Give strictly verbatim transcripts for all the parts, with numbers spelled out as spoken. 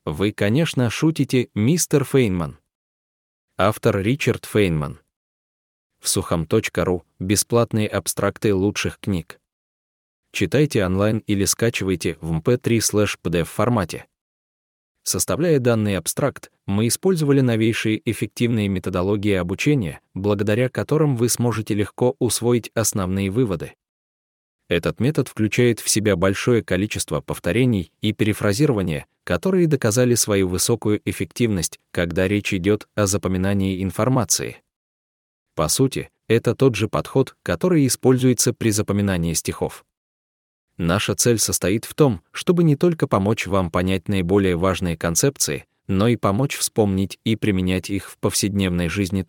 Вы, конечно, шутите, мистер Фейнман. Автор Ричард Фейнман. В сухом точка ру бесплатные абстракты лучших книг. Читайте онлайн или скачивайте в эм пэ три слэш пи ди эф формате. Составляя данный абстракт, мы использовали новейшие эффективные методологии обучения, благодаря которым вы сможете легко усвоить основные выводы. Этот метод включает в себя большое количество повторений и перефразирования, которые доказали свою высокую эффективность, когда речь идет о запоминании информации. По сути, это тот же подход, который используется при запоминании стихов. Наша цель состоит в том, чтобы не только помочь вам понять наиболее важные концепции, но и помочь вспомнить и применять их в повседневной жизни.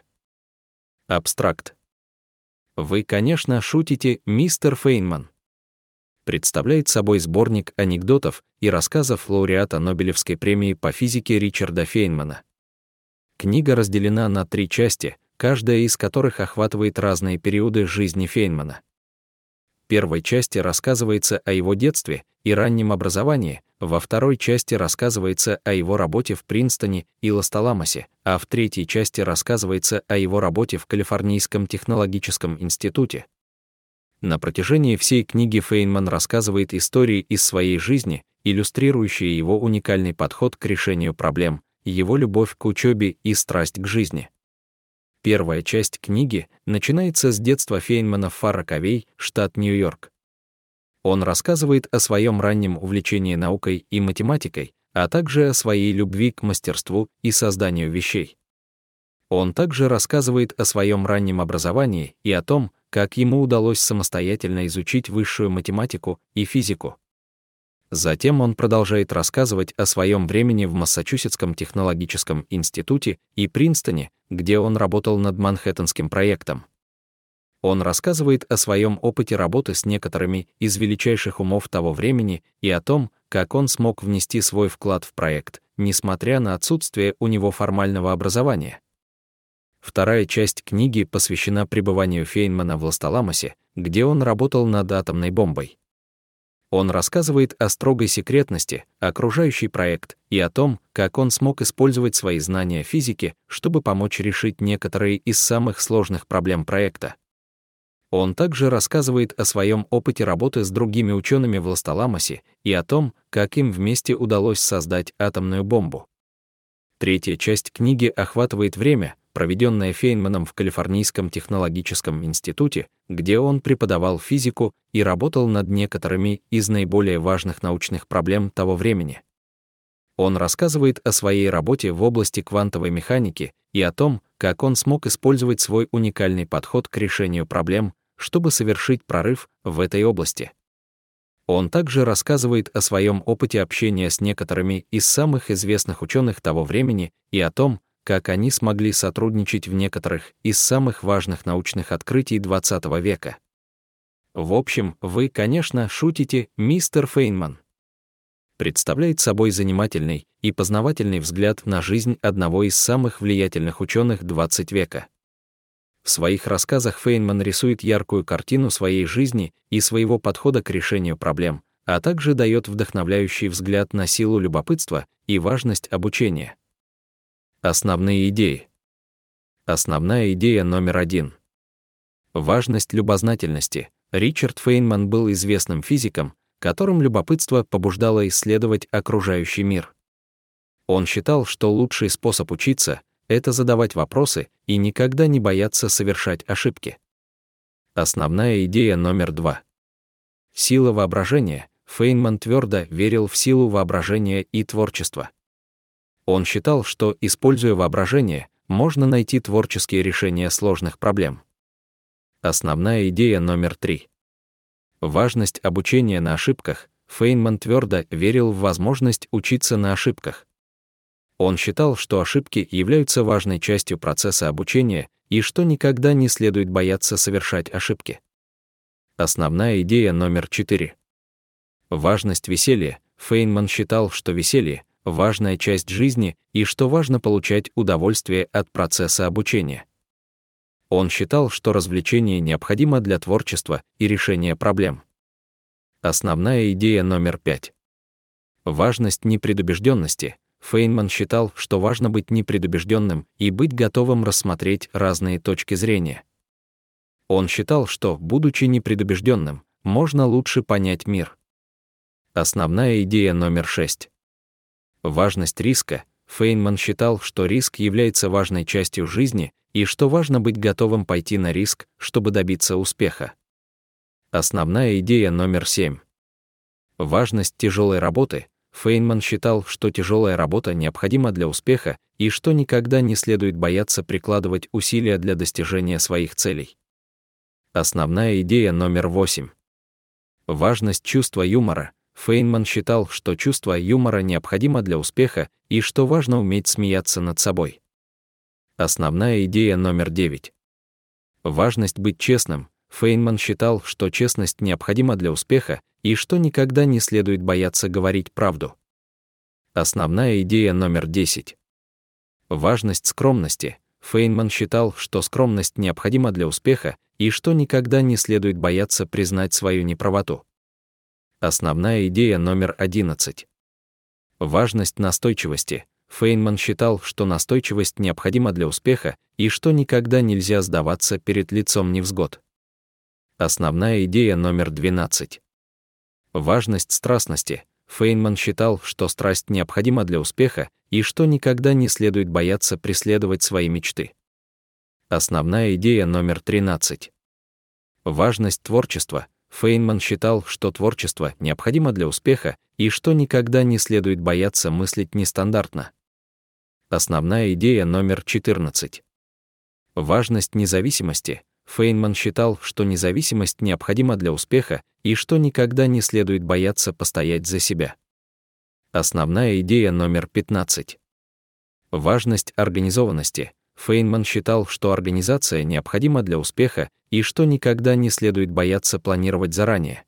Абстракт. Вы, конечно, шутите, мистер Фейнман. Представляет собой сборник анекдотов и рассказов лауреата Нобелевской премии по физике Ричарда Фейнмана. Книга разделена на три части, каждая из которых охватывает разные периоды жизни Фейнмана. В первой части рассказывается о его детстве и раннем образовании, во второй части рассказывается о его работе в Принстоне и Лас-Таламосе, а в третьей части рассказывается о его работе в Калифорнийском технологическом институте. На протяжении всей книги Фейнман рассказывает истории из своей жизни, иллюстрирующие его уникальный подход к решению проблем, его любовь к учебе и страсть к жизни. Первая часть книги начинается с детства Фейнмана в Фар-Рокавей, штат Нью-Йорк. Он рассказывает о своем раннем увлечении наукой и математикой, а также о своей любви к мастерству и созданию вещей. Он также рассказывает о своем раннем образовании и о том, как ему удалось самостоятельно изучить высшую математику и физику. Затем он продолжает рассказывать о своем времени в Массачусетском технологическом институте и Принстоне, где он работал над Манхэттенским проектом. Он рассказывает о своем опыте работы с некоторыми из величайших умов того времени и о том, как он смог внести свой вклад в проект, несмотря на отсутствие у него формального образования. Вторая часть книги посвящена пребыванию Фейнмана в Лас-Таламосе, где он работал над атомной бомбой. Он рассказывает о строгой секретности, окружающей проект, и о том, как он смог использовать свои знания физики, чтобы помочь решить некоторые из самых сложных проблем проекта. Он также рассказывает о своем опыте работы с другими учеными в Лас-Таламосе и о том, как им вместе удалось создать атомную бомбу. Третья часть книги охватывает время, проведенное Фейнманом в Калифорнийском технологическом институте, где он преподавал физику и работал над некоторыми из наиболее важных научных проблем того времени. Он рассказывает о своей работе в области квантовой механики и о том, как он смог использовать свой уникальный подход к решению проблем, чтобы совершить прорыв в этой области. Он также рассказывает о своем опыте общения с некоторыми из самых известных ученых того времени и о том, как они смогли сотрудничать в некоторых из самых важных научных открытий двадцатого века. В общем, вы, конечно, шутите, мистер Фейнман. Представляет собой занимательный и познавательный взгляд на жизнь одного из самых влиятельных ученых двадцатого века. В своих рассказах Фейнман рисует яркую картину своей жизни и своего подхода к решению проблем, а также дает вдохновляющий взгляд на силу любопытства и важность обучения. Основные идеи. Основная идея номер один. Важность любознательности. Ричард Фейнман был известным физиком, которым любопытство побуждало исследовать окружающий мир. Он считал, что лучший способ учиться — это задавать вопросы и никогда не бояться совершать ошибки. Основная идея номер два. Сила воображения. Фейнман твердо верил в силу воображения и творчества. Он считал, что, используя воображение, можно найти творческие решения сложных проблем. Основная идея номер три. Важность обучения на ошибках. Фейнман твердо верил в возможность учиться на ошибках. Он считал, что ошибки являются важной частью процесса обучения и что никогда не следует бояться совершать ошибки. Основная идея номер четыре. Важность веселья. Фейнман считал, что веселье — важная часть жизни и что важно получать удовольствие от процесса обучения. Он считал, что развлечение необходимо для творчества и решения проблем. Основная идея номер пять. Важность непредубежденности. Фейнман считал, что важно быть непредубежденным и быть готовым рассмотреть разные точки зрения. Он считал, что, будучи непредубежденным, можно лучше понять мир. Основная идея номер шесть. Важность риска. Фейнман считал, что риск является важной частью жизни и что важно быть готовым пойти на риск, чтобы добиться успеха. Основная идея номер семь. Важность тяжелой работы. Фейнман считал, что тяжелая работа необходима для успеха и что никогда не следует бояться прикладывать усилия для достижения своих целей. Основная идея номер восемь. Важность чувства юмора. Фейнман считал, что чувство юмора необходимо для успеха и что важно уметь смеяться над собой. Основная идея номер девять. Важность быть честным. Фейнман считал, что честность необходима для успеха и что никогда не следует бояться говорить правду. Основная идея номер десять. Важность скромности. Фейнман считал, что скромность необходима для успеха и что никогда не следует бояться признать свою неправоту. Основная идея номер одиннадцать. Важность настойчивости. Фейнман считал, что настойчивость необходима для успеха и что никогда нельзя сдаваться перед лицом невзгод. Основная идея номер двенадцать. Важность страстности. Фейнман считал, что страсть необходима для успеха и что никогда не следует бояться преследовать свои мечты. Основная идея номер тринадцать. Важность творчества. Фейнман считал, что творчество необходимо для успеха и что никогда не следует бояться мыслить нестандартно. Основная идея номер четырнадцать. Важность независимости. Фейнман считал, что независимость необходима для успеха и что никогда не следует бояться постоять за себя. Основная идея номер пятнадцать. Важность организованности. Фейнман считал, что организация необходима для успеха и что никогда не следует бояться планировать заранее.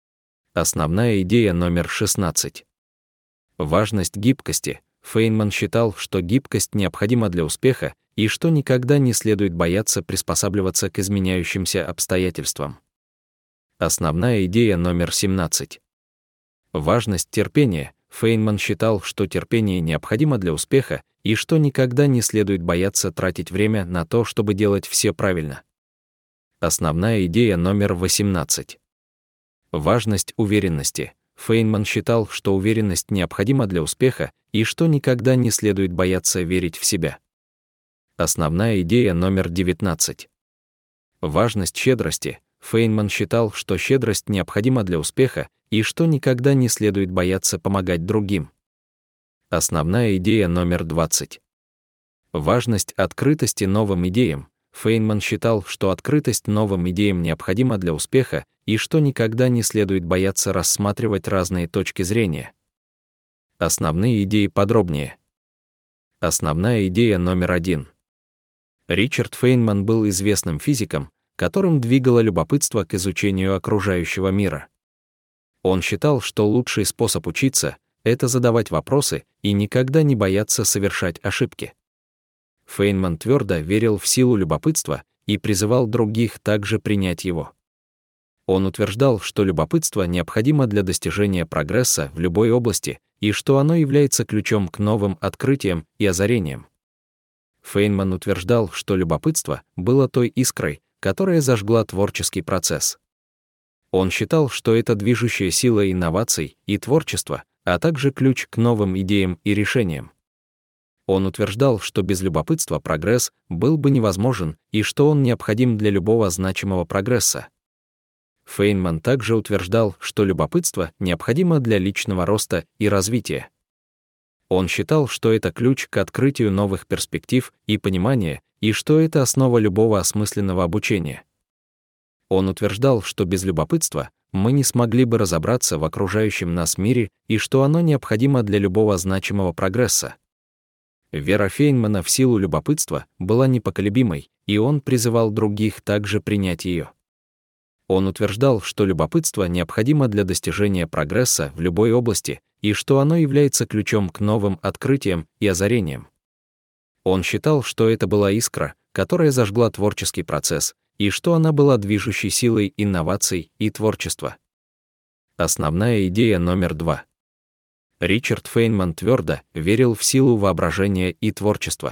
Основная идея номер шестнадцать. Важность гибкости. Фейнман считал, что гибкость необходима для успеха и что никогда не следует бояться приспосабливаться к изменяющимся обстоятельствам. Основная идея номер семнадцать. Важность терпения. Фейнман считал, что терпение необходимо для успеха и что никогда не следует бояться тратить время на то, чтобы делать все правильно. Основная идея номер восемнадцать. Важность уверенности. Фейнман считал, что уверенность необходима для успеха и что никогда не следует бояться верить в себя. Основная идея номер девятнадцать. Важность щедрости. Фейнман считал, что щедрость необходима для успеха и что никогда не следует бояться помогать другим. Основная идея номер двадцать. Важность открытости новым идеям. Фейнман считал, что открытость новым идеям необходима для успеха и что никогда не следует бояться рассматривать разные точки зрения. Основные идеи подробнее. Основная идея номер один. Ричард Фейнман был известным физиком, которым двигало любопытство к изучению окружающего мира. Он считал, что лучший способ учиться — это задавать вопросы и никогда не бояться совершать ошибки. Фейнман твердо верил в силу любопытства и призывал других также принять его. Он утверждал, что любопытство необходимо для достижения прогресса в любой области и что оно является ключом к новым открытиям и озарениям. Фейнман утверждал, что любопытство было той искрой, которая зажгла творческий процесс. Он считал, что это движущая сила инноваций и творчества, а также ключ к новым идеям и решениям. Он утверждал, что без любопытства прогресс был бы невозможен и что он необходим для любого значимого прогресса. Фейнман также утверждал, что любопытство необходимо для личного роста и развития. Он считал, что это ключ к открытию новых перспектив и понимания, и что это основа любого осмысленного обучения. Он утверждал, что без любопытства мы не смогли бы разобраться в окружающем нас мире и что оно необходимо для любого значимого прогресса. Вера Фейнмана в силу любопытства была непоколебимой, и он призывал других также принять ее. Он утверждал, что любопытство необходимо для достижения прогресса в любой области и что оно является ключом к новым открытиям и озарениям. Он считал, что это была искра, которая зажгла творческий процесс, и что она была движущей силой инноваций и творчества. Основная идея номер два. Ричард Фейнман твердо верил в силу воображения и творчества.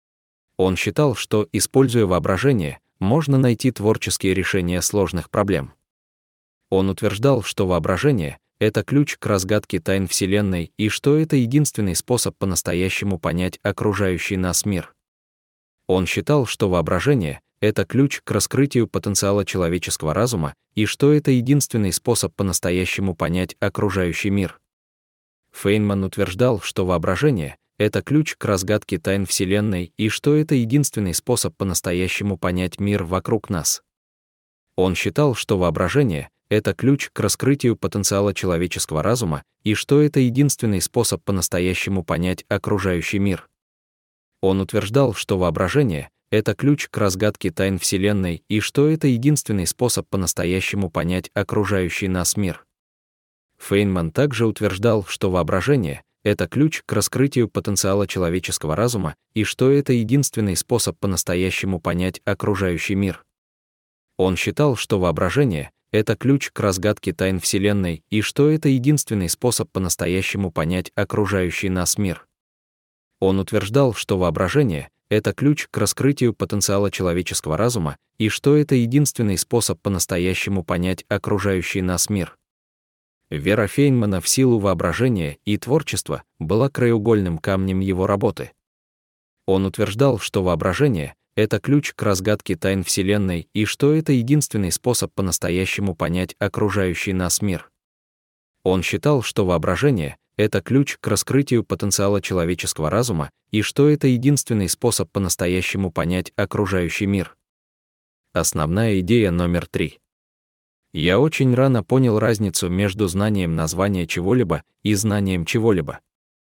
Он считал, что, используя воображение, можно найти творческие решения сложных проблем. Он утверждал, что воображение — это ключ к разгадке тайн Вселенной и что это единственный способ по-настоящему понять окружающий нас мир. Он считал, что воображение — это ключ к раскрытию потенциала человеческого разума и что это единственный способ по-настоящему понять окружающий мир. Фейнман утверждал, что воображение — это ключ к разгадке тайн Вселенной и что это единственный способ по-настоящему понять мир вокруг нас. Он считал, что воображение — это ключ к раскрытию потенциала человеческого разума и что это единственный способ по-настоящему понять окружающий мир. Он утверждал, что воображение — это ключ к разгадке тайн Вселенной и что это единственный способ по-настоящему понять окружающий нас мир. Фейнман также утверждал, что воображение — это ключ к раскрытию потенциала человеческого разума и что это единственный способ по-настоящему понять окружающий мир. Он считал, что воображение — это ключ к разгадке тайн Вселенной и что это единственный способ по-настоящему понять окружающий нас мир. Он утверждал, что воображение — это ключ к раскрытию потенциала человеческого разума и что это единственный способ по-настоящему понять окружающий нас мир. Вера Фейнмана в силу воображения и творчества была краеугольным камнем его работы. Он утверждал, что воображение — это ключ к разгадке тайн Вселенной и что это единственный способ по-настоящему понять окружающий нас мир. Он считал, что воображение — это ключ к раскрытию потенциала человеческого разума и что это единственный способ по-настоящему понять окружающий мир. Основная идея номер три. Я очень рано понял разницу между знанием названия чего-либо и знанием чего-либо.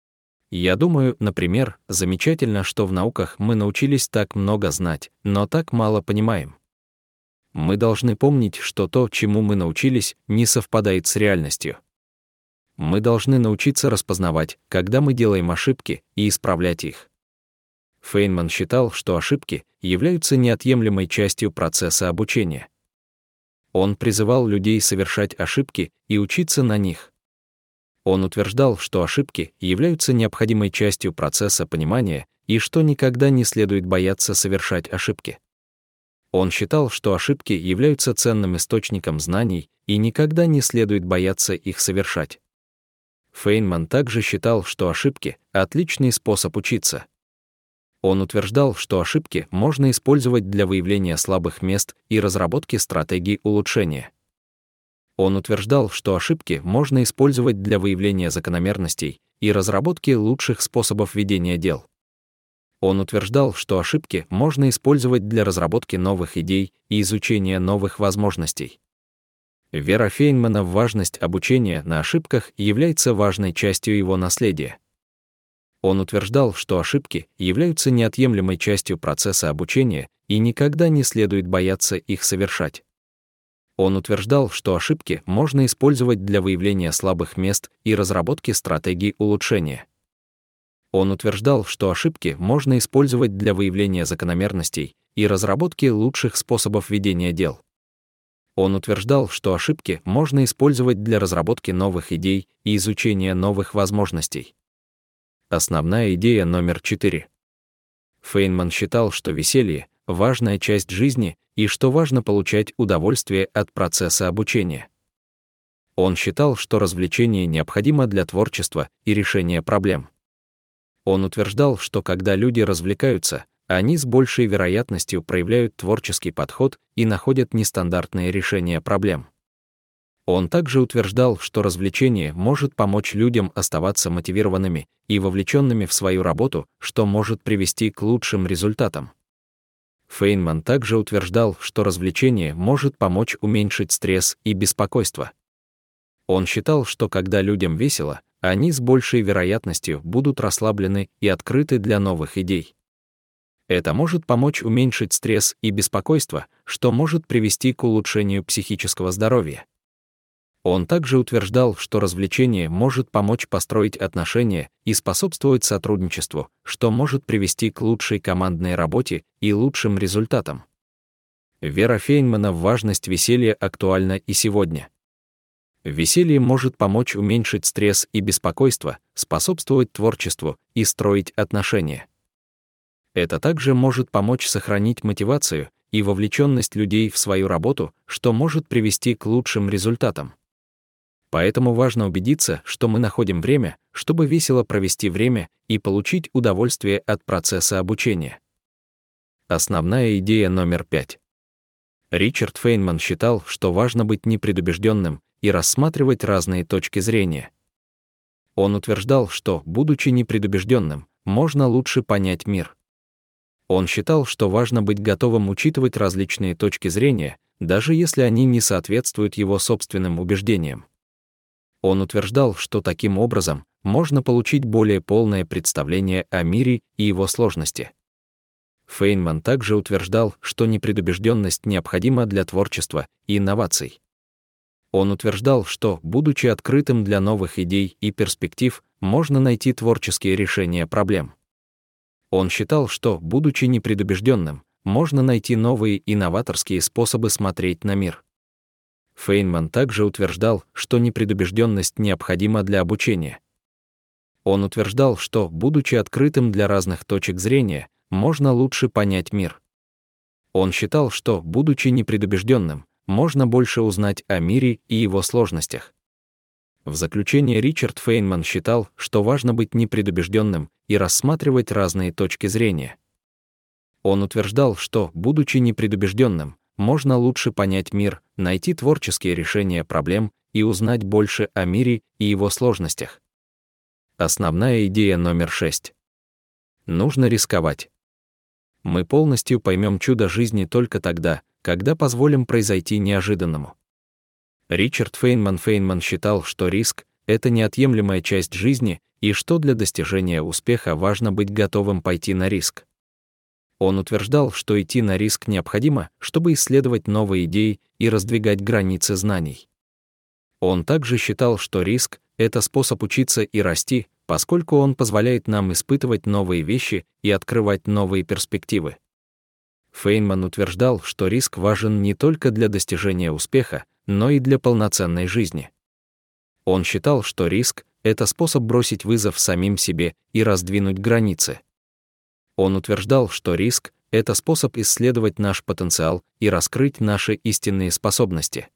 Я думаю, например, замечательно, что в науках мы научились так много знать, но так мало понимаем. Мы должны помнить, что то, чему мы научились, не совпадает с реальностью. Мы должны научиться распознавать, когда мы делаем ошибки, и исправлять их. Фейнман считал, что ошибки являются неотъемлемой частью процесса обучения. Он призывал людей совершать ошибки и учиться на них. Он утверждал, что ошибки являются необходимой частью процесса понимания и что никогда не следует бояться совершать ошибки. Он считал, что ошибки являются ценным источником знаний и никогда не следует бояться их совершать. Фейнман также считал, что ошибки — отличный способ учиться. Он утверждал, что ошибки можно использовать для выявления слабых мест и разработки стратегий улучшения. Он утверждал, что ошибки можно использовать для выявления закономерностей и разработки лучших способов ведения дел. Он утверждал, что ошибки можно использовать для разработки новых идей и изучения новых возможностей. Вера Фейнмана в важность обучения на ошибках является важной частью его наследия. Он утверждал, что ошибки являются неотъемлемой частью процесса обучения и никогда не следует бояться их совершать. Он утверждал, что ошибки можно использовать для выявления слабых мест и разработки стратегий улучшения. Он утверждал, что ошибки можно использовать для выявления закономерностей и разработки лучших способов ведения дел. Он утверждал, что ошибки можно использовать для разработки новых идей и изучения новых возможностей. Основная идея номер четыре. Фейнман считал, что веселье — важная часть жизни и что важно получать удовольствие от процесса обучения. Он считал, что развлечение необходимо для творчества и решения проблем. Он утверждал, что когда люди развлекаются, они с большей вероятностью проявляют творческий подход и находят нестандартные решения проблем. Он также утверждал, что развлечение может помочь людям оставаться мотивированными и вовлеченными в свою работу, что может привести к лучшим результатам. Фейнман также утверждал, что развлечение может помочь уменьшить стресс и беспокойство. Он считал, что когда людям весело, они с большей вероятностью будут расслаблены и открыты для новых идей. Это может помочь уменьшить стресс и беспокойство, что может привести к улучшению психического здоровья. Он также утверждал, что развлечение может помочь построить отношения и способствовать сотрудничеству, что может привести к лучшей командной работе и лучшим результатам. Вера Фейнмана в важность веселья актуальна и сегодня. Веселье может помочь уменьшить стресс и беспокойство, способствовать творчеству и строить отношения. Это также может помочь сохранить мотивацию и вовлеченность людей в свою работу, что может привести к лучшим результатам. Поэтому важно убедиться, что мы находим время, чтобы весело провести время и получить удовольствие от процесса обучения. Основная идея номер пять. Ричард Фейнман считал, что важно быть непредубежденным и рассматривать разные точки зрения. Он утверждал, что, будучи непредубежденным, можно лучше понять мир. Он считал, что важно быть готовым учитывать различные точки зрения, даже если они не соответствуют его собственным убеждениям. Он утверждал, что таким образом можно получить более полное представление о мире и его сложности. Фейнман также утверждал, что непредубежденность необходима для творчества и инноваций. Он утверждал, что, будучи открытым для новых идей и перспектив, можно найти творческие решения проблем. Он считал, что, будучи непредубежденным, можно найти новые инноваторские способы смотреть на мир. Фейнман также утверждал, что непредубежденность необходима для обучения. Он утверждал, что, будучи открытым для разных точек зрения, можно лучше понять мир. Он считал, что, будучи непредубежденным, можно больше узнать о мире и его сложностях. В заключение Ричард Фейнман считал, что важно быть непредубежденным и рассматривать разные точки зрения. Он утверждал, что, будучи непредубежденным, можно лучше понять мир, найти творческие решения проблем и узнать больше о мире и его сложностях. Основная идея номер шесть. Нужно рисковать. Мы полностью поймем чудо жизни только тогда, когда позволим произойти неожиданному. Ричард Фейнман Фейнман считал, что риск — это неотъемлемая часть жизни и что для достижения успеха важно быть готовым пойти на риск. Он утверждал, что идти на риск необходимо, чтобы исследовать новые идеи и раздвигать границы знаний. Он также считал, что риск — это способ учиться и расти, поскольку он позволяет нам испытывать новые вещи и открывать новые перспективы. Фейнман утверждал, что риск важен не только для достижения успеха, но и для полноценной жизни. Он считал, что риск — это способ бросить вызов самим себе и раздвинуть границы. Он утверждал, что риск — это способ исследовать наш потенциал и раскрыть наши истинные способности.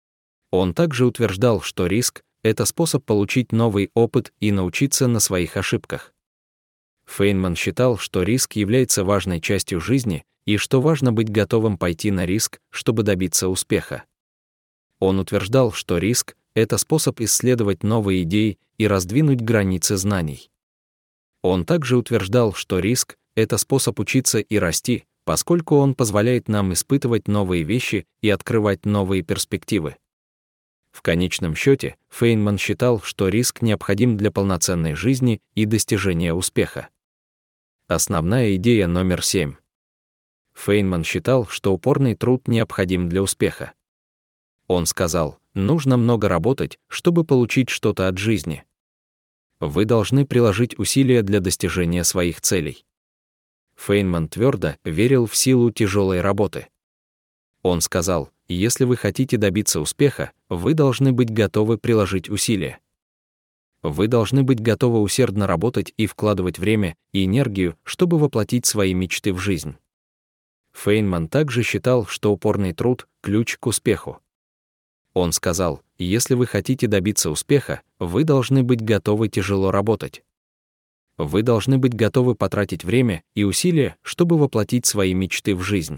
Он также утверждал, что риск — это способ получить новый опыт и научиться на своих ошибках. Фейнман считал, что риск является важной частью жизни и что важно быть готовым пойти на риск, чтобы добиться успеха. Он утверждал, что риск — это способ исследовать новые идеи и раздвинуть границы знаний. Он также утверждал, что риск — это способ учиться и расти, поскольку он позволяет нам испытывать новые вещи и открывать новые перспективы. В конечном счете, Фейнман считал, что риск необходим для полноценной жизни и достижения успеха. Основная идея номер семь. Фейнман считал, что упорный труд необходим для успеха. Он сказал, нужно много работать, чтобы получить что-то от жизни. Вы должны приложить усилия для достижения своих целей. Фейнман твердо верил в силу тяжелой работы. Он сказал, если вы хотите добиться успеха, вы должны быть готовы приложить усилия. Вы должны быть готовы усердно работать и вкладывать время и энергию, чтобы воплотить свои мечты в жизнь. Фейнман также считал, что упорный труд — ключ к успеху. Он сказал, если вы хотите добиться успеха, вы должны быть готовы тяжело работать. Вы должны быть готовы потратить время и усилия, чтобы воплотить свои мечты в жизнь.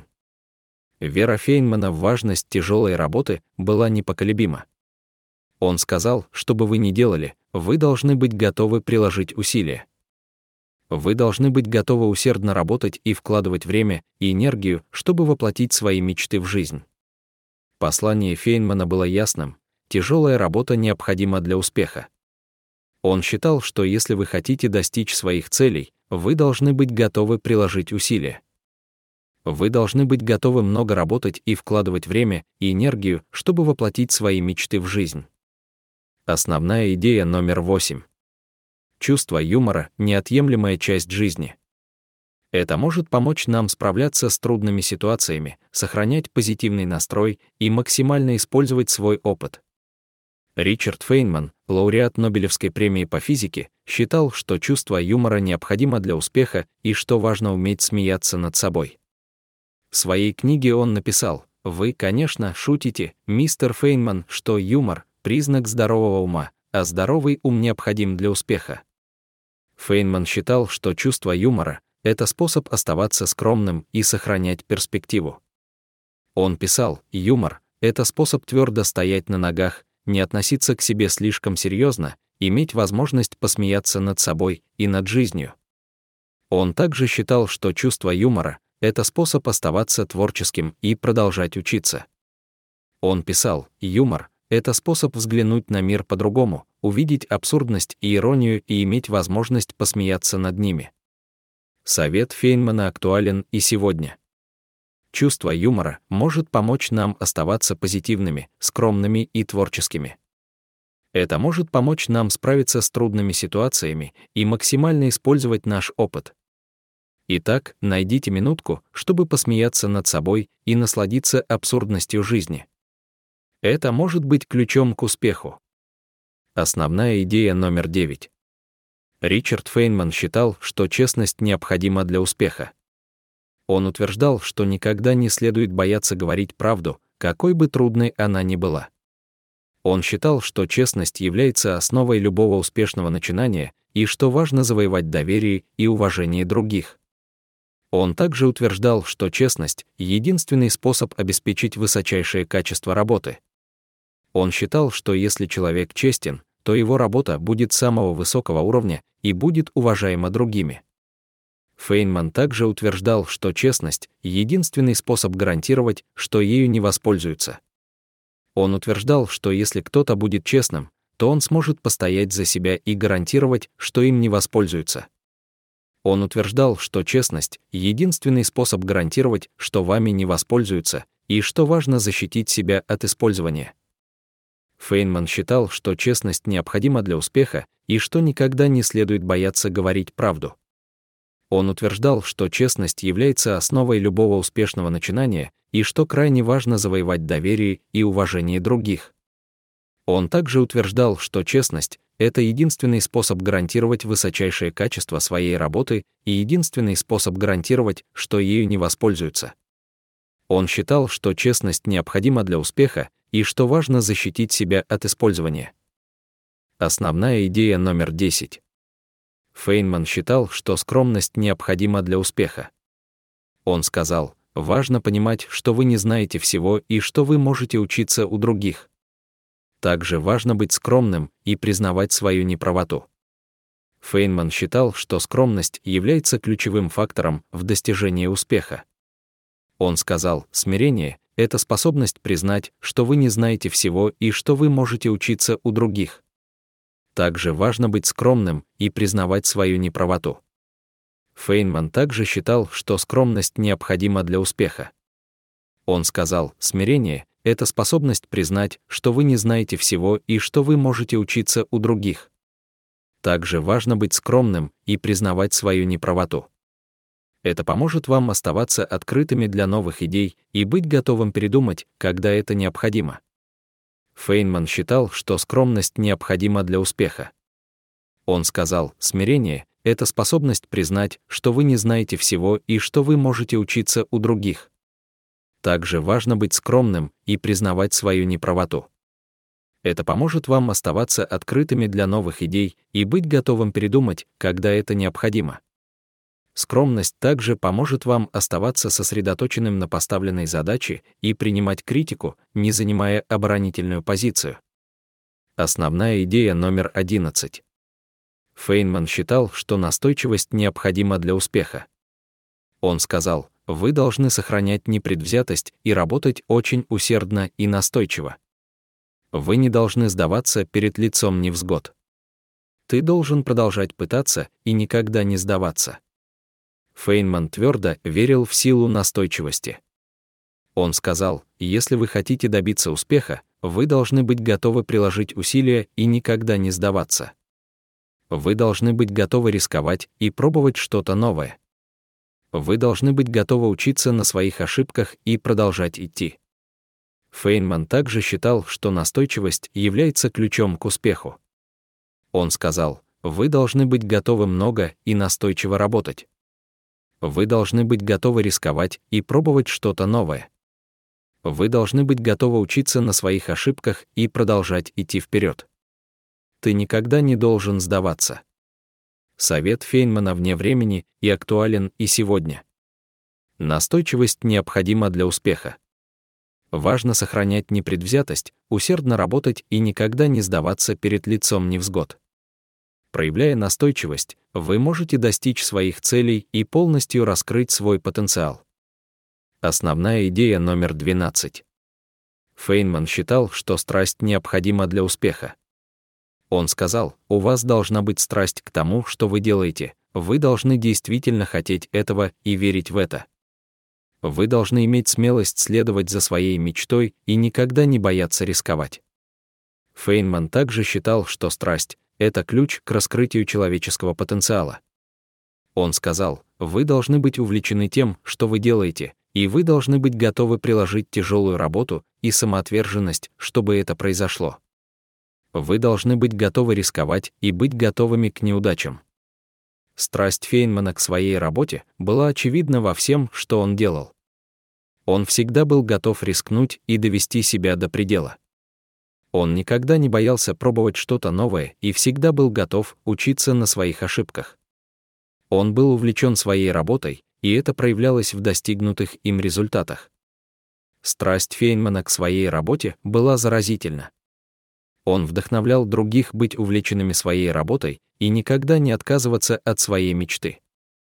Вера Фейнмана в важность тяжелой работы была непоколебима. Он сказал, что бы вы ни делали, вы должны быть готовы приложить усилия. Вы должны быть готовы усердно работать и вкладывать время и энергию, чтобы воплотить свои мечты в жизнь. Послание Фейнмана было ясным: тяжелая работа необходима для успеха. Он считал, что если вы хотите достичь своих целей, вы должны быть готовы приложить усилия. Вы должны быть готовы много работать и вкладывать время и энергию, чтобы воплотить свои мечты в жизнь. Основная идея номер восемь. Чувство юмора — неотъемлемая часть жизни. Это может помочь нам справляться с трудными ситуациями, сохранять позитивный настрой и максимально использовать свой опыт. Ричард Фейнман, лауреат Нобелевской премии по физике, считал, что чувство юмора необходимо для успеха и что важно уметь смеяться над собой. В своей книге он написал: «Вы, конечно, шутите, мистер Фейнман, что юмор — признак здорового ума, а здоровый ум необходим для успеха». Фейнман считал, что чувство юмора — это способ оставаться скромным и сохранять перспективу. Он писал: «Юмор — это способ твердо стоять на ногах, не относиться к себе слишком серьезно, иметь возможность посмеяться над собой и над жизнью». Он также считал, что чувство юмора — это способ оставаться творческим и продолжать учиться. Он писал: «Юмор — это способ взглянуть на мир по-другому, увидеть абсурдность и иронию и иметь возможность посмеяться над ними». Совет Фейнмана актуален и сегодня. Чувство юмора может помочь нам оставаться позитивными, скромными и творческими. Это может помочь нам справиться с трудными ситуациями и максимально использовать наш опыт. Итак, найдите минутку, чтобы посмеяться над собой и насладиться абсурдностью жизни. Это может быть ключом к успеху. Основная идея номер девять. Ричард Фейнман считал, что честность необходима для успеха. Он утверждал, что никогда не следует бояться говорить правду, какой бы трудной она ни была. Он считал, что честность является основой любого успешного начинания и что важно завоевать доверие и уважение других. Он также утверждал, что честность — единственный способ обеспечить высочайшее качество работы. Он считал, что если человек честен, то его работа будет самого высокого уровня и будет уважаема другими. Фейнман также утверждал, что честность — единственный способ гарантировать, что ею не воспользуются. Он утверждал, что если кто-то будет честным, то он сможет постоять за себя и гарантировать, что им не воспользуются. Он утверждал, что честность — единственный способ гарантировать, что вами не воспользуются, и что важно защитить себя от использования. Фейнман считал, что честность необходима для успеха и что никогда не следует бояться говорить правду. Он утверждал, что честность является основой любого успешного начинания и что крайне важно завоевать доверие и уважение других. Он также утверждал, что честность — это единственный способ гарантировать высочайшее качество своей работы и единственный способ гарантировать, что ею не воспользуются. Он считал, что честность необходима для успеха и что важно защитить себя от использования. Основная идея номер десять. Фейнман считал, что скромность необходима для успеха. Он сказал: «Важно понимать, что вы не знаете всего и что вы можете учиться у других. Также важно быть скромным и признавать свою неправоту». Фейнман считал, что скромность является ключевым фактором в достижении успеха. Он сказал: «Смирение — это способность признать, что вы не знаете всего и что вы можете учиться у других. Также важно быть скромным и признавать свою неправоту». Фейнман также считал, что скромность необходима для успеха. Он сказал: «Смирение — это способность признать, что вы не знаете всего и что вы можете учиться у других. Также важно быть скромным и признавать свою неправоту. Это поможет вам оставаться открытыми для новых идей и быть готовым передумать, когда это необходимо». Фейнман считал, что скромность необходима для успеха. Он сказал: «Смирение — это способность признать, что вы не знаете всего и что вы можете учиться у других. Также важно быть скромным и признавать свою неправоту. Это поможет вам оставаться открытыми для новых идей и быть готовым передумать, когда это необходимо. Скромность также поможет вам оставаться сосредоточенным на поставленной задаче и принимать критику, не занимая оборонительную позицию». Основная идея номер одиннадцать. Фейнман считал, что настойчивость необходима для успеха. Он сказал: «Вы должны сохранять непредвзятость и работать очень усердно и настойчиво. Вы не должны сдаваться перед лицом невзгод. Ты должен продолжать пытаться и никогда не сдаваться». Фейнман твердо верил в силу настойчивости. Он сказал: «Если вы хотите добиться успеха, вы должны быть готовы приложить усилия и никогда не сдаваться. Вы должны быть готовы рисковать и пробовать что-то новое. Вы должны быть готовы учиться на своих ошибках и продолжать идти». Фейнман также считал, что настойчивость является ключом к успеху. Он сказал: «Вы должны быть готовы много и настойчиво работать. Вы должны быть готовы рисковать и пробовать что-то новое. Вы должны быть готовы учиться на своих ошибках и продолжать идти вперед. Ты никогда не должен сдаваться». Совет Фейнмана вне времени и актуален и сегодня. Настойчивость необходима для успеха. Важно сохранять непредвзятость, усердно работать и никогда не сдаваться перед лицом невзгод. Проявляя настойчивость, вы можете достичь своих целей и полностью раскрыть свой потенциал. Основная идея номер двенадцать. Фейнман считал, что страсть необходима для успеха. Он сказал: «У вас должна быть страсть к тому, что вы делаете, вы должны действительно хотеть этого и верить в это. Вы должны иметь смелость следовать за своей мечтой и никогда не бояться рисковать». Фейнман также считал, что страсть — это ключ к раскрытию человеческого потенциала. Он сказал: «Вы должны быть увлечены тем, что вы делаете, и вы должны быть готовы приложить тяжелую работу и самоотверженность, чтобы это произошло. Вы должны быть готовы рисковать и быть готовыми к неудачам». Страсть Фейнмана к своей работе была очевидна во всем, что он делал. Он всегда был готов рискнуть и довести себя до предела. Он никогда не боялся пробовать что-то новое и всегда был готов учиться на своих ошибках. Он был увлечен своей работой, и это проявлялось в достигнутых им результатах. Страсть Фейнмана к своей работе была заразительна. Он вдохновлял других быть увлеченными своей работой и никогда не отказываться от своей мечты.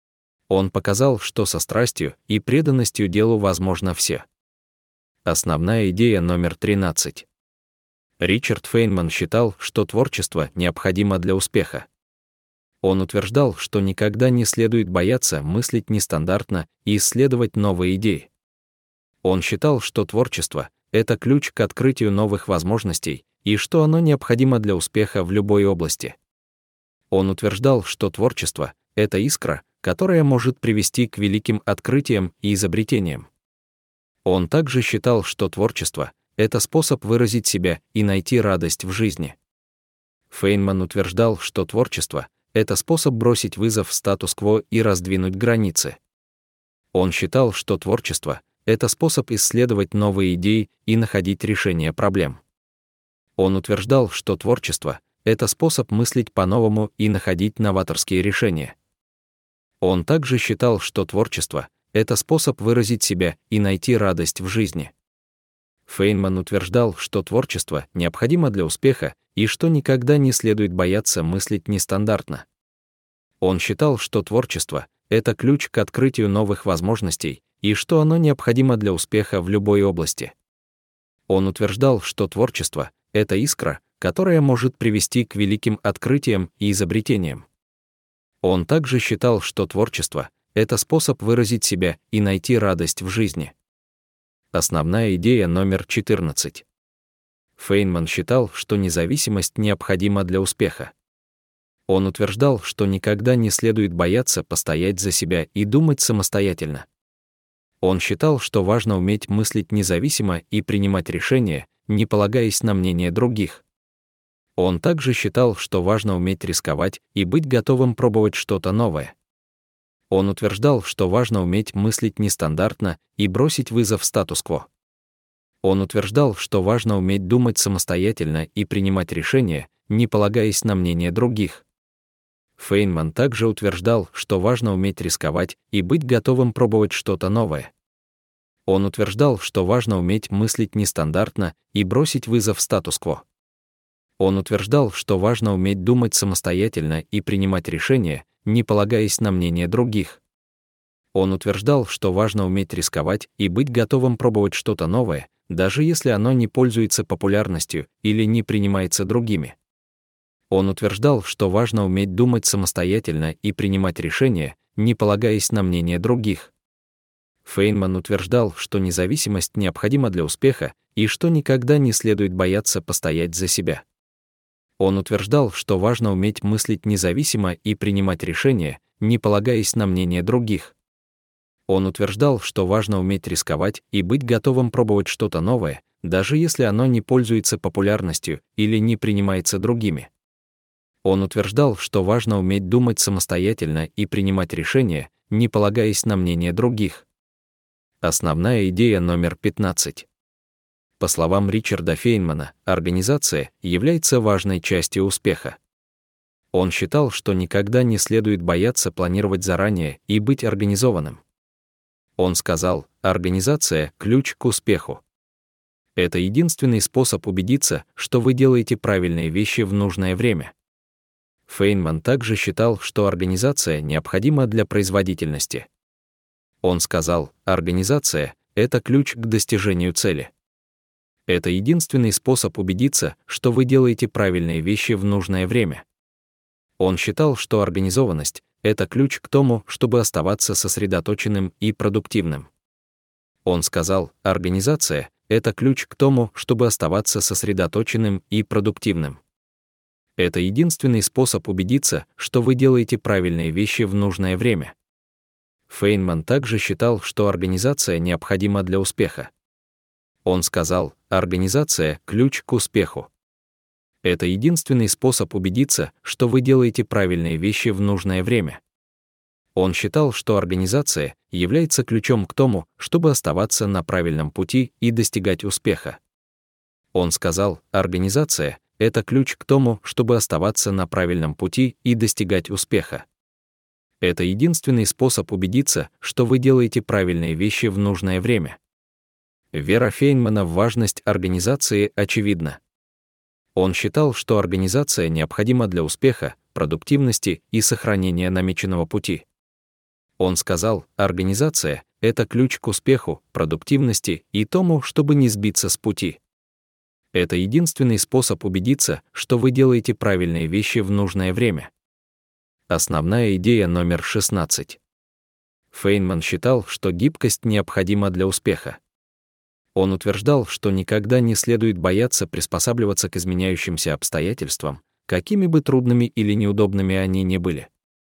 Он показал, что со страстью и преданностью делу возможно все. Основная идея номер тринадцать. Ричард Фейнман считал, что творчество необходимо для успеха. Он утверждал, что никогда не следует бояться мыслить нестандартно и исследовать новые идеи. Он считал, что творчество — это ключ к открытию новых возможностей и что оно необходимо для успеха в любой области. Он утверждал, что творчество — это искра, которая может привести к великим открытиям и изобретениям. Он также считал, что творчество — это способ выразить себя и найти радость в жизни. Фейнман утверждал, что творчество — это способ бросить вызов статус-кво и раздвинуть границы. Он считал, что творчество — это способ исследовать новые идеи и находить решения проблем. Он утверждал, что творчество — это способ мыслить по-новому и находить новаторские решения. Он также считал, что творчество — это способ выразить себя и найти радость в жизни. Фейнман утверждал, что творчество необходимо для успеха и что никогда не следует бояться мыслить нестандартно. Он считал, что творчество — это ключ к открытию новых возможностей и что оно необходимо для успеха в любой области. Он утверждал, что творчество — это искра, которая может привести к великим открытиям и изобретениям. Он также считал, что творчество — это способ выразить себя и найти радость в жизни. Основная идея номер четырнадцать. Фейнман считал, что независимость необходима для успеха. Он утверждал, что никогда не следует бояться постоять за себя и думать самостоятельно. Он считал, что важно уметь мыслить независимо и принимать решения, не полагаясь на мнение других. Он также считал, что важно уметь рисковать и быть готовым пробовать что-то новое. Он утверждал, что важно уметь мыслить нестандартно и бросить вызов статус-кво. Он утверждал, что важно уметь думать самостоятельно и принимать решения, не полагаясь на мнение других. Фейнман также утверждал, что важно уметь рисковать и быть готовым пробовать что-то новое. Он утверждал, что важно уметь мыслить нестандартно и бросить вызов статус-кво. Он утверждал, что важно уметь думать самостоятельно и принимать решения, не полагаясь на мнение других. Он утверждал, что важно уметь рисковать и быть готовым пробовать что-то новое, даже если оно не пользуется популярностью или не принимается другими. Он утверждал, что важно уметь думать самостоятельно и принимать решения, не полагаясь на мнение других. Фейнман утверждал, что независимость необходима для успеха и что никогда не следует бояться постоять за себя. Он утверждал, что важно уметь мыслить независимо и принимать решения, не полагаясь на мнение других. Он утверждал, что важно уметь рисковать и быть готовым пробовать что-то новое, даже если оно не пользуется популярностью или не принимается другими. Он утверждал, что важно уметь думать самостоятельно и принимать решения, не полагаясь на мнение других. Основная идея номер пятнадцать. По словам Ричарда Фейнмана, организация является важной частью успеха. Он считал, что никогда не следует бояться планировать заранее и быть организованным. Он сказал, организация – ключ к успеху. Это единственный способ убедиться, что вы делаете правильные вещи в нужное время. Фейнман также считал, что организация необходима для производительности. Он сказал, организация – это ключ к достижению цели. Это единственный способ убедиться, что вы делаете правильные вещи в нужное время. Он считал, что организованность – это ключ к тому, чтобы оставаться сосредоточенным и продуктивным. Он сказал, организация – это ключ к тому, чтобы оставаться сосредоточенным и продуктивным. Это единственный способ убедиться, что вы делаете правильные вещи в нужное время. Фейнман также считал, что организация необходима для успеха. Он сказал, организация – ключ к успеху. Это единственный способ убедиться, что вы делаете правильные вещи в нужное время. Он считал, что организация является ключом к тому, чтобы оставаться на правильном пути и достигать успеха. Он сказал, организация – это ключ к тому, чтобы оставаться на правильном пути и достигать успеха. Это единственный способ убедиться, что вы делаете правильные вещи в нужное время. Вера Фейнмана в важность организации очевидна. Он считал, что организация необходима для успеха, продуктивности и сохранения намеченного пути. Он сказал, организация – это ключ к успеху, продуктивности и тому, чтобы не сбиться с пути. Это единственный способ убедиться, что вы делаете правильные вещи в нужное время. Основная идея номер шестнадцать. Фейнман считал, что гибкость необходима для успеха. Он утверждал, что никогда не следует бояться приспосабливаться к изменяющимся обстоятельствам, какими бы трудными или неудобными они ни были.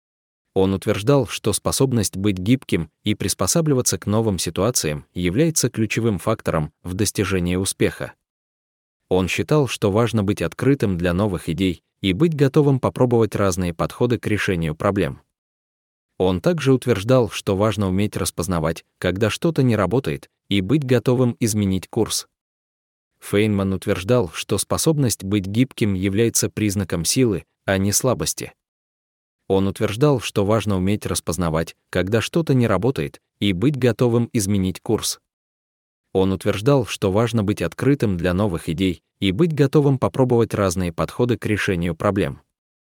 Он утверждал, что способность быть гибким и приспосабливаться к новым ситуациям является ключевым фактором в достижении успеха. Он считал, что важно быть открытым для новых идей и быть готовым попробовать разные подходы к решению проблем. Он также утверждал, что важно уметь распознавать, когда что-то не работает, и быть готовым изменить курс. Фейнман утверждал, что способность быть гибким является признаком силы, а не слабости. Он утверждал, что важно уметь распознавать, когда что-то не работает, и быть готовым изменить курс. Он утверждал, что важно быть открытым для новых идей и быть готовым попробовать разные подходы к решению проблем.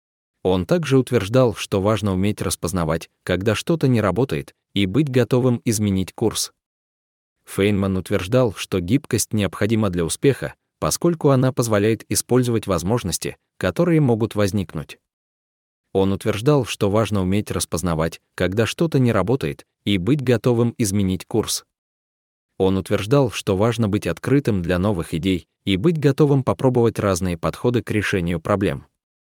Он также утверждал, что важно уметь распознавать, когда что-то не работает, и быть готовым изменить курс. Фейнман утверждал, что гибкость необходима для успеха, поскольку она позволяет использовать возможности, которые могут возникнуть. Он утверждал, что важно уметь распознавать, когда что-то не работает, и быть готовым изменить курс. Он утверждал, что важно быть открытым для новых идей и быть готовым попробовать разные подходы к решению проблем.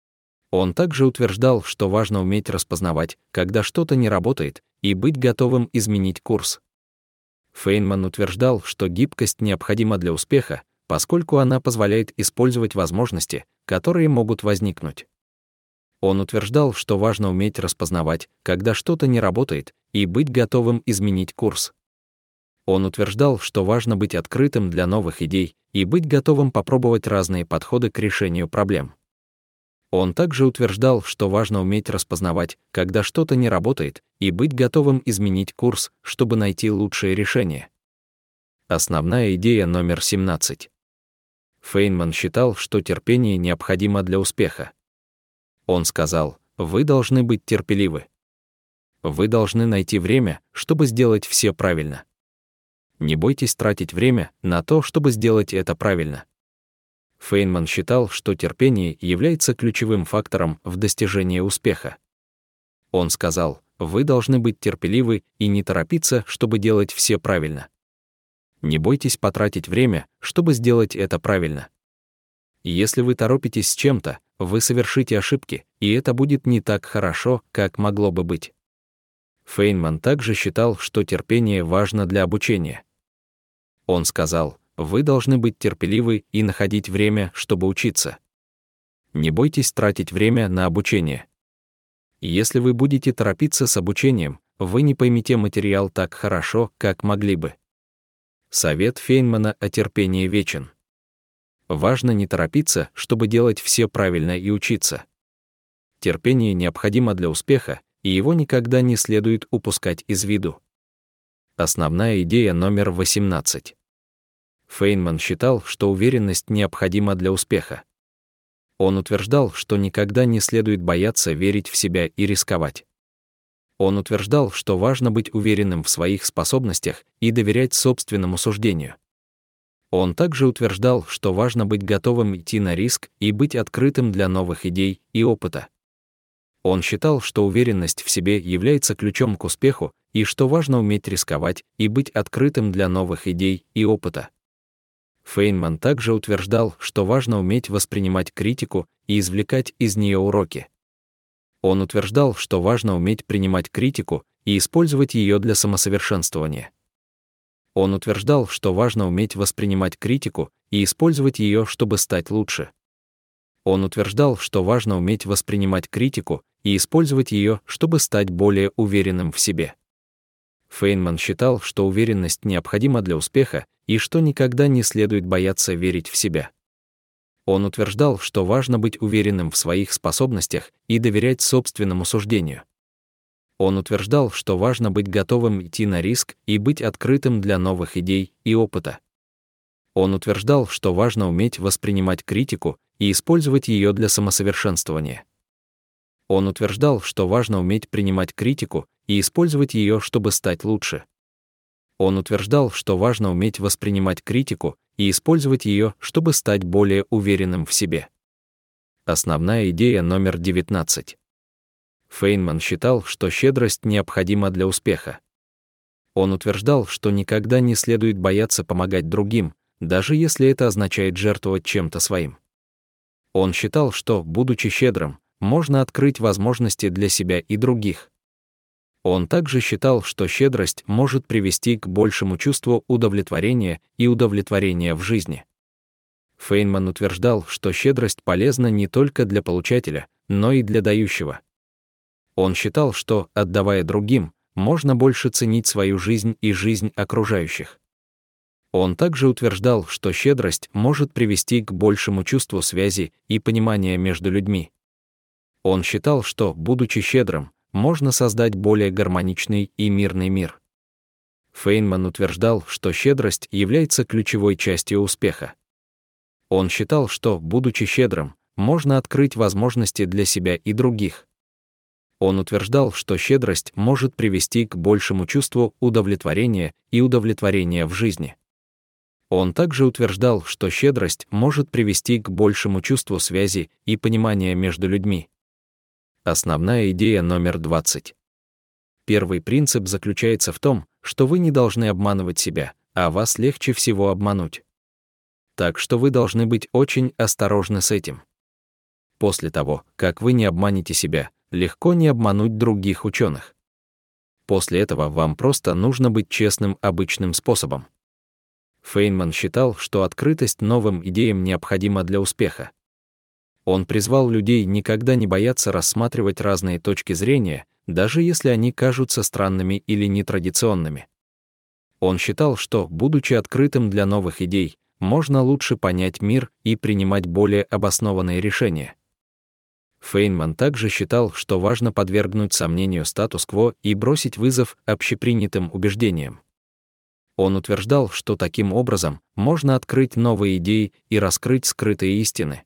Он также утверждал, что важно уметь распознавать, когда что-то не работает, и быть готовым изменить курс. Фейнман утверждал, что гибкость необходима для успеха, поскольку она позволяет использовать возможности, которые могут возникнуть. Он утверждал, что важно уметь распознавать, когда что-то не работает, и быть готовым изменить курс. Он утверждал, что важно быть открытым для новых идей и быть готовым попробовать разные подходы к решению проблем. Он также утверждал, что важно уметь распознавать, когда что-то не работает, и быть готовым изменить курс, чтобы найти лучшее решение. Основная идея номер семнадцать. Фейнман считал, что терпение необходимо для успеха. Он сказал, вы должны быть терпеливы. Вы должны найти время, чтобы сделать все правильно. Не бойтесь тратить время на то, чтобы сделать это правильно. Фейнман считал, что терпение является ключевым фактором в достижении успеха. Он сказал, вы должны быть терпеливы и не торопиться, чтобы делать все правильно. Не бойтесь потратить время, чтобы сделать это правильно. Если вы торопитесь с чем-то, вы совершите ошибки, и это будет не так хорошо, как могло бы быть. Фейнман также считал, что терпение важно для обучения. Он сказал, Вы должны быть терпеливы и находить время, чтобы учиться. Не бойтесь тратить время на обучение. Если вы будете торопиться с обучением, вы не поймете материал так хорошо, как могли бы. Совет Фейнмана о терпении вечен. Важно не торопиться, чтобы делать все правильно и учиться. Терпение необходимо для успеха, и его никогда не следует упускать из виду. Основная идея номер восемнадцать. Фейнман считал, что уверенность необходима для успеха. Он утверждал, что никогда не следует бояться верить в себя и рисковать. Он утверждал, что важно быть уверенным в своих способностях и доверять собственному суждению. Он также утверждал, что важно быть готовым идти на риск и быть открытым для новых идей и опыта. Он считал, что уверенность в себе является ключом к успеху и что важно уметь рисковать и быть открытым для новых идей и опыта. Фейнман также утверждал, что важно уметь воспринимать критику и извлекать из нее уроки. Он утверждал, что важно уметь принимать критику и использовать ее для самосовершенствования. Он утверждал, что важно уметь воспринимать критику и использовать ее, чтобы стать лучше. Он утверждал, что важно уметь воспринимать критику и использовать ее, чтобы стать более уверенным в себе. Фейнман считал, что уверенность необходима для успеха и что никогда не следует бояться верить в себя. Он утверждал, что важно быть уверенным в своих способностях и доверять собственному суждению. Он утверждал, что важно быть готовым идти на риск и быть открытым для новых идей и опыта. Он утверждал, что важно уметь воспринимать критику и использовать ее для самосовершенствования. Он утверждал, что важно уметь принимать критику и использовать ее, чтобы стать лучше. Он утверждал, что важно уметь воспринимать критику и использовать ее, чтобы стать более уверенным в себе. Основная идея номер девятнадцать. Фейнман считал, что щедрость необходима для успеха. Он утверждал, что никогда не следует бояться помогать другим, даже если это означает жертвовать чем-то своим. Он считал, что, будучи щедрым, можно открыть возможности для себя и других. Он также считал, что щедрость может привести к большему чувству удовлетворения и удовлетворения в жизни. Фейнман утверждал, что щедрость полезна не только для получателя, но и для дающего. Он считал, что, отдавая другим, можно больше ценить свою жизнь и жизнь окружающих. Он также утверждал, что щедрость может привести к большему чувству связи и понимания между людьми. Он считал, что, будучи щедрым, можно создать более гармоничный и мирный мир. Фейнман утверждал, что щедрость является ключевой частью успеха. Он считал, что, будучи щедрым, можно открыть возможности для себя и других. Он утверждал, что щедрость может привести к большему чувству удовлетворения и удовлетворения в жизни. Он также утверждал, что щедрость может привести к большему чувству связи и понимания между людьми. Основная идея номер двадцать. Первый принцип заключается в том, что вы не должны обманывать себя, а вас легче всего обмануть. Так что вы должны быть очень осторожны с этим. После того, как вы не обманете себя, легко не обмануть других ученых. После этого вам просто нужно быть честным обычным способом. Фейнман считал, что открытость новым идеям необходима для успеха. Он призвал людей никогда не бояться рассматривать разные точки зрения, даже если они кажутся странными или нетрадиционными. Он считал, что, будучи открытым для новых идей, можно лучше понять мир и принимать более обоснованные решения. Фейнман также считал, что важно подвергнуть сомнению статус-кво и бросить вызов общепринятым убеждениям. Он утверждал, что таким образом можно открыть новые идеи и раскрыть скрытые истины.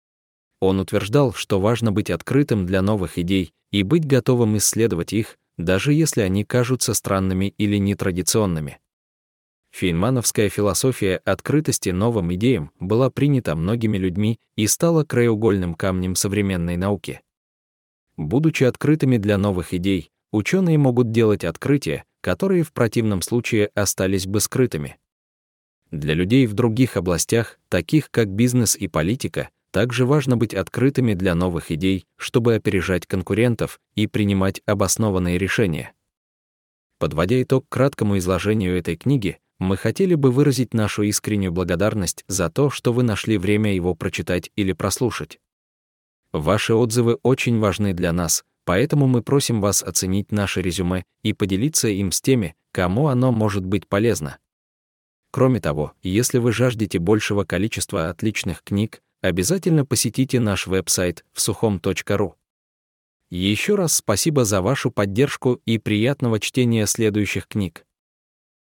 Он утверждал, что важно быть открытым для новых идей и быть готовым исследовать их, даже если они кажутся странными или нетрадиционными. Фейнмановская философия открытости новым идеям была принята многими людьми и стала краеугольным камнем современной науки. Будучи открытыми для новых идей, ученые могут делать открытия, которые в противном случае остались бы скрытыми. Для людей в других областях, таких как бизнес и политика, также важно быть открытыми для новых идей, чтобы опережать конкурентов и принимать обоснованные решения. Подводя итог краткому изложению этой книги, Мы хотели бы выразить нашу искреннюю благодарность за то, что вы нашли время его прочитать или прослушать. Ваши отзывы очень важны для нас, поэтому мы просим вас оценить наше резюме и поделиться им с теми, кому оно может быть полезно. Кроме того, если вы жаждете большего количества отличных книг, обязательно посетите наш веб-сайт всухом точка ру. Еще раз спасибо за вашу поддержку и приятного чтения следующих книг.